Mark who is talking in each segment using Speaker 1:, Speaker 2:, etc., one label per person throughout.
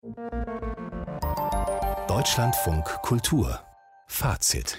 Speaker 1: Deutschlandfunk Kultur. Fazit.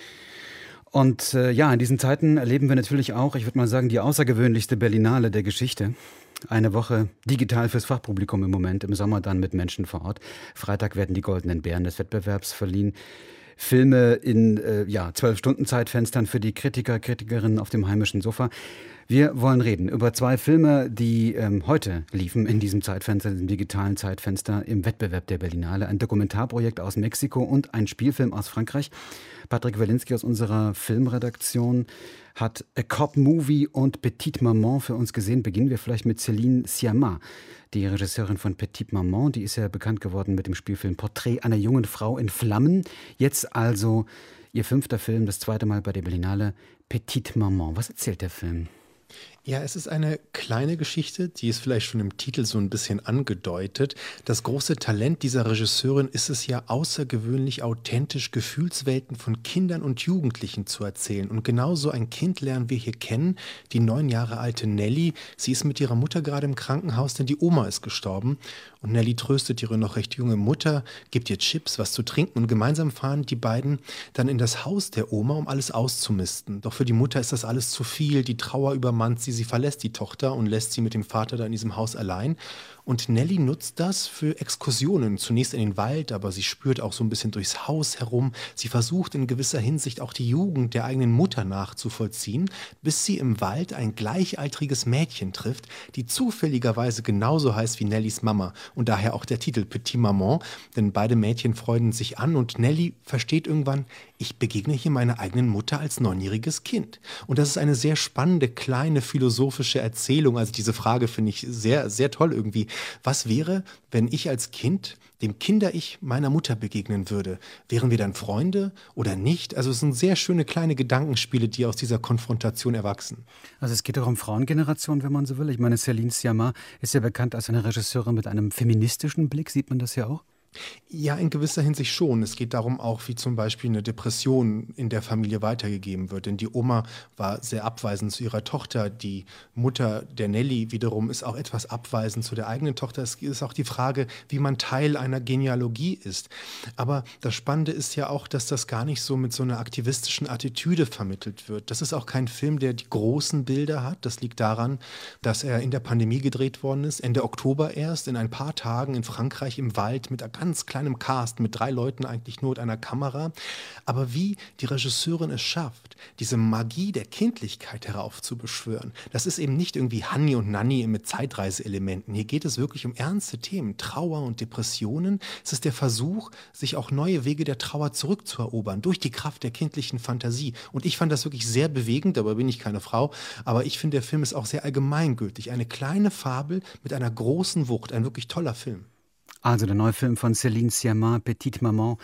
Speaker 2: Und in diesen Zeiten erleben wir natürlich auch, ich würde mal sagen, die außergewöhnlichste Berlinale der Geschichte. Eine Woche digital fürs Fachpublikum im Moment, im Sommer dann mit Menschen vor Ort. Freitag werden die Goldenen Bären des Wettbewerbs verliehen. Filme in 12-Stunden-Zeitfenstern für die Kritiker, Kritikerinnen auf dem heimischen Sofa. Wir wollen reden über 2 Filme, die heute liefen in diesem Zeitfenster, im digitalen Zeitfenster im Wettbewerb der Berlinale. Ein Dokumentarprojekt aus Mexiko und ein Spielfilm aus Frankreich. Patrick Walinski aus unserer Filmredaktion hat A Cop Movie und Petite Maman für uns gesehen. Beginnen wir vielleicht mit Céline Sciamma, die Regisseurin von Petite Maman. Die ist ja bekannt geworden mit dem Spielfilm Porträt einer jungen Frau in Flammen. Jetzt also ihr 5. Film, das 2. Mal bei der Berlinale, Petite Maman. Was erzählt der Film?
Speaker 3: Ja, es ist eine kleine Geschichte, die ist vielleicht schon im Titel so ein bisschen angedeutet. Das große Talent dieser Regisseurin ist es ja, außergewöhnlich authentisch Gefühlswelten von Kindern und Jugendlichen zu erzählen. Und genau so ein Kind lernen wir hier kennen, die 9 Jahre alte Nelly. Sie ist mit ihrer Mutter gerade im Krankenhaus, denn die Oma ist gestorben. Und Nelly tröstet ihre noch recht junge Mutter, gibt ihr Chips, was zu trinken. Und gemeinsam fahren die beiden dann in das Haus der Oma, um alles auszumisten. Doch für die Mutter ist das alles zu viel, die Trauer übermannt sie. Sie verlässt die Tochter und lässt sie mit dem Vater da in diesem Haus allein. Und Nelly nutzt das für Exkursionen, zunächst in den Wald, aber sie spürt auch so ein bisschen durchs Haus herum. Sie versucht in gewisser Hinsicht auch die Jugend der eigenen Mutter nachzuvollziehen, bis sie im Wald ein gleichaltriges Mädchen trifft, die zufälligerweise genauso heißt wie Nellys Mama. Und daher auch der Titel Petite Maman, denn beide Mädchen freunden sich an und Nelly versteht irgendwann, ich begegne hier meiner eigenen Mutter als 9-jähriges Kind. Und das ist eine sehr spannende, kleine philosophische Erzählung. Also diese Frage finde ich sehr, sehr toll irgendwie. Was wäre, wenn ich als Kind dem Kinder-Ich meiner Mutter begegnen würde? Wären wir dann Freunde oder nicht? Also es sind sehr schöne kleine Gedankenspiele, die aus dieser Konfrontation erwachsen.
Speaker 2: Also es geht auch um Frauengeneration, wenn man so will. Ich meine, Céline Sciamma ist ja bekannt als eine Regisseurin mit einem feministischen Blick. Sieht man das ja auch?
Speaker 3: Ja, in gewisser Hinsicht schon. Es geht darum auch, wie zum Beispiel eine Depression in der Familie weitergegeben wird. Denn die Oma war sehr abweisend zu ihrer Tochter. Die Mutter der Nelly wiederum ist auch etwas abweisend zu der eigenen Tochter. Es ist auch die Frage, wie man Teil einer Genealogie ist. Aber das Spannende ist ja auch, dass das gar nicht so mit so einer aktivistischen Attitüde vermittelt wird. Das ist auch kein Film, der die großen Bilder hat. Das liegt daran, dass er in der Pandemie gedreht worden ist, Ende Oktober erst, in ein paar Tagen in Frankreich im Wald mit ganz kleinem Cast, mit 3 Leuten eigentlich nur und einer Kamera. Aber wie die Regisseurin es schafft, diese Magie der Kindlichkeit heraufzubeschwören, das ist eben nicht irgendwie Hanni und Nanni mit Zeitreiseelementen. Hier geht es wirklich um ernste Themen, Trauer und Depressionen. Es ist der Versuch, sich auch neue Wege der Trauer zurückzuerobern, durch die Kraft der kindlichen Fantasie. Und ich fand das wirklich sehr bewegend, dabei bin ich keine Frau, aber ich finde, der Film ist auch sehr allgemeingültig. Eine kleine Fabel mit einer großen Wucht, ein wirklich toller Film.
Speaker 2: Also der neue Film von Céline Sciamma, Petite Maman,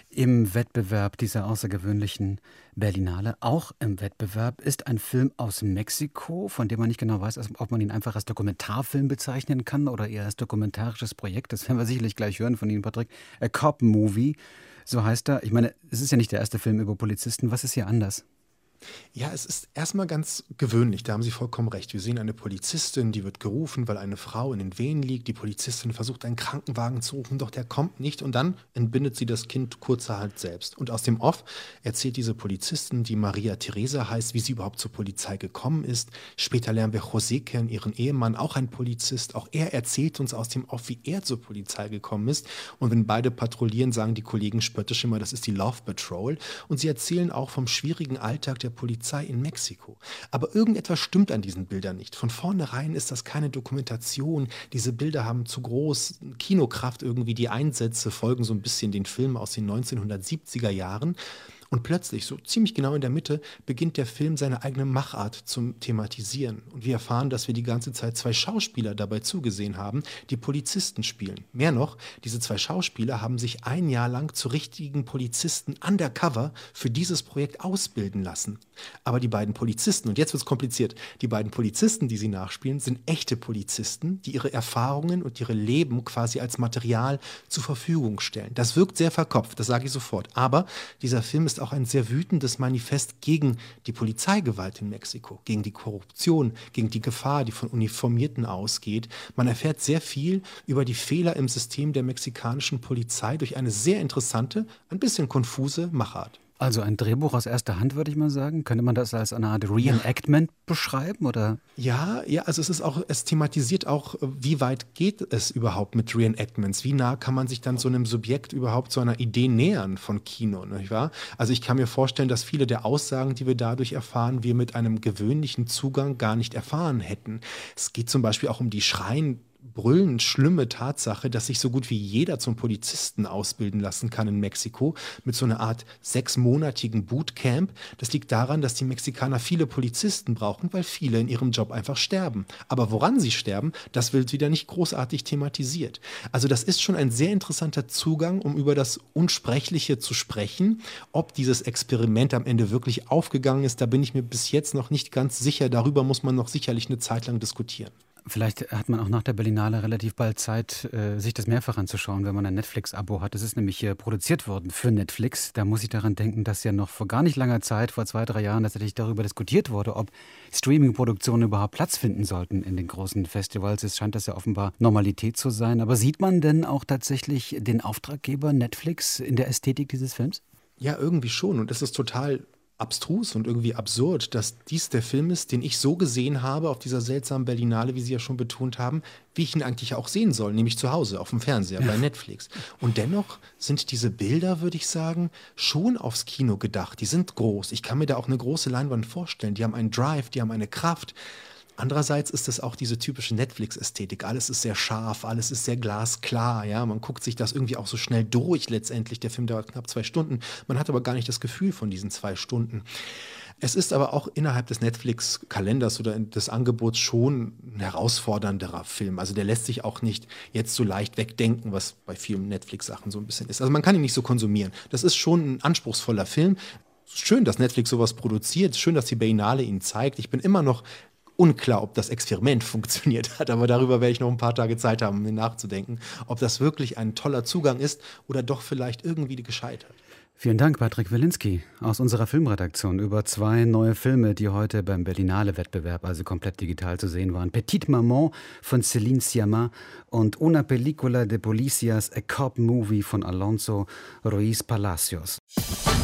Speaker 2: im Wettbewerb dieser außergewöhnlichen Berlinale. Auch im Wettbewerb ist ein Film aus Mexiko, von dem man nicht genau weiß, ob man ihn einfach als Dokumentarfilm bezeichnen kann oder eher als dokumentarisches Projekt. Das werden wir sicherlich gleich hören von Ihnen, Patrick. A Cop Movie, so heißt er. Ich meine, es ist ja nicht der erste Film über Polizisten. Was ist hier anders?
Speaker 3: Ja, es ist erstmal ganz gewöhnlich, da haben Sie vollkommen recht. Wir sehen eine Polizistin, die wird gerufen, weil eine Frau in den Wehen liegt. Die Polizistin versucht, einen Krankenwagen zu rufen, doch der kommt nicht. Und dann entbindet sie das Kind kurzerhand selbst. Und aus dem Off erzählt diese Polizistin, die Maria Teresa heißt, wie sie überhaupt zur Polizei gekommen ist. Später lernen wir José kennen, ihren Ehemann, auch ein Polizist. Auch er erzählt uns aus dem Off, wie er zur Polizei gekommen ist. Und wenn beide patrouillieren, sagen die Kollegen spöttisch immer, das ist die Love Patrol. Und sie erzählen auch vom schwierigen Alltag der Polizei in Mexiko. Aber irgendetwas stimmt an diesen Bildern nicht. Von vornherein ist das keine Dokumentation. Diese Bilder haben zu groß Kinokraft irgendwie. Die Einsätze folgen so ein bisschen den Filmen aus den 1970er Jahren. Und plötzlich, so ziemlich genau in der Mitte, beginnt der Film seine eigene Machart zum Thematisieren. Und wir erfahren, dass wir die ganze Zeit 2 Schauspieler dabei zugesehen haben, die Polizisten spielen. Mehr noch, diese 2 Schauspieler haben sich 1 Jahr lang zu richtigen Polizisten undercover für dieses Projekt ausbilden lassen. Aber die beiden Polizisten, und jetzt wird es kompliziert, die beiden Polizisten, die sie nachspielen, sind echte Polizisten, die ihre Erfahrungen und ihre Leben quasi als Material zur Verfügung stellen. Das wirkt sehr verkopft, das sage ich sofort. Aber dieser Film ist ist auch ein sehr wütendes Manifest gegen die Polizeigewalt in Mexiko, gegen die Korruption, gegen die Gefahr, die von Uniformierten ausgeht. Man erfährt sehr viel über die Fehler im System der mexikanischen Polizei durch eine sehr interessante, ein bisschen konfuse Machart.
Speaker 2: Also ein Drehbuch aus erster Hand, würde ich mal sagen. Könnte man das als eine Art Reenactment beschreiben, oder?
Speaker 3: Ja, also es thematisiert auch, wie weit geht es überhaupt mit Reenactments? Wie nah kann man sich dann so einem Subjekt überhaupt so einer Idee nähern von Kino, nicht wahr? Also ich kann mir vorstellen, dass viele der Aussagen, die wir dadurch erfahren, wir mit einem gewöhnlichen Zugang gar nicht erfahren hätten. Es geht zum Beispiel auch um die brüllend schlimme Tatsache, dass sich so gut wie jeder zum Polizisten ausbilden lassen kann in Mexiko mit so einer Art 6-monatigen Bootcamp. Das liegt daran, dass die Mexikaner viele Polizisten brauchen, weil viele in ihrem Job einfach sterben. Aber woran sie sterben, das wird wieder nicht großartig thematisiert. Also das ist schon ein sehr interessanter Zugang, um über das Unsprechliche zu sprechen. Ob dieses Experiment am Ende wirklich aufgegangen ist, da bin ich mir bis jetzt noch nicht ganz sicher. Darüber muss man noch sicherlich eine Zeit lang diskutieren.
Speaker 2: Vielleicht hat man auch nach der Berlinale relativ bald Zeit, sich das mehrfach anzuschauen, wenn man ein Netflix-Abo hat. Das ist nämlich produziert worden für Netflix. Da muss ich daran denken, dass ja noch vor gar nicht langer Zeit, vor 2-3 Jahren, tatsächlich darüber diskutiert wurde, ob Streaming-Produktionen überhaupt Platz finden sollten in den großen Festivals. Es scheint das ja offenbar Normalität zu sein. Aber sieht man denn auch tatsächlich den Auftraggeber Netflix in der Ästhetik dieses Films?
Speaker 3: Ja, irgendwie schon. Und es ist total abstrus und irgendwie absurd, dass dies der Film ist, den ich so gesehen habe auf dieser seltsamen Berlinale, wie Sie ja schon betont haben, wie ich ihn eigentlich auch sehen soll, nämlich zu Hause auf dem Fernseher bei Netflix. Und dennoch sind diese Bilder, würde ich sagen, schon aufs Kino gedacht. Die sind groß. Ich kann mir da auch eine große Leinwand vorstellen. Die haben einen Drive, die haben eine Kraft. Andererseits ist es auch diese typische Netflix-Ästhetik. Alles ist sehr scharf, alles ist sehr glasklar. Ja? Man guckt sich das irgendwie auch so schnell durch letztendlich. Der Film dauert knapp 2 Stunden. Man hat aber gar nicht das Gefühl von diesen 2 Stunden. Es ist aber auch innerhalb des Netflix-Kalenders oder des Angebots schon ein herausfordernderer Film. Also der lässt sich auch nicht jetzt so leicht wegdenken, was bei vielen Netflix-Sachen so ein bisschen ist. Also man kann ihn nicht so konsumieren. Das ist schon ein anspruchsvoller Film. Schön, dass Netflix sowas produziert. Schön, dass die Berlinale ihn zeigt. Ich bin immer noch unklar, ob das Experiment funktioniert hat, aber darüber werde ich noch ein paar Tage Zeit haben, mir nachzudenken, ob das wirklich ein toller Zugang ist oder doch vielleicht irgendwie gescheitert.
Speaker 2: Vielen Dank, Patrick Wilinski aus unserer Filmredaktion über 2 neue Filme, die heute beim Berlinale-Wettbewerb, also komplett digital zu sehen waren. Petite Maman von Céline Sciamma und Una Película de Policías, a Cop Movie von Alonso Ruiz Palacios.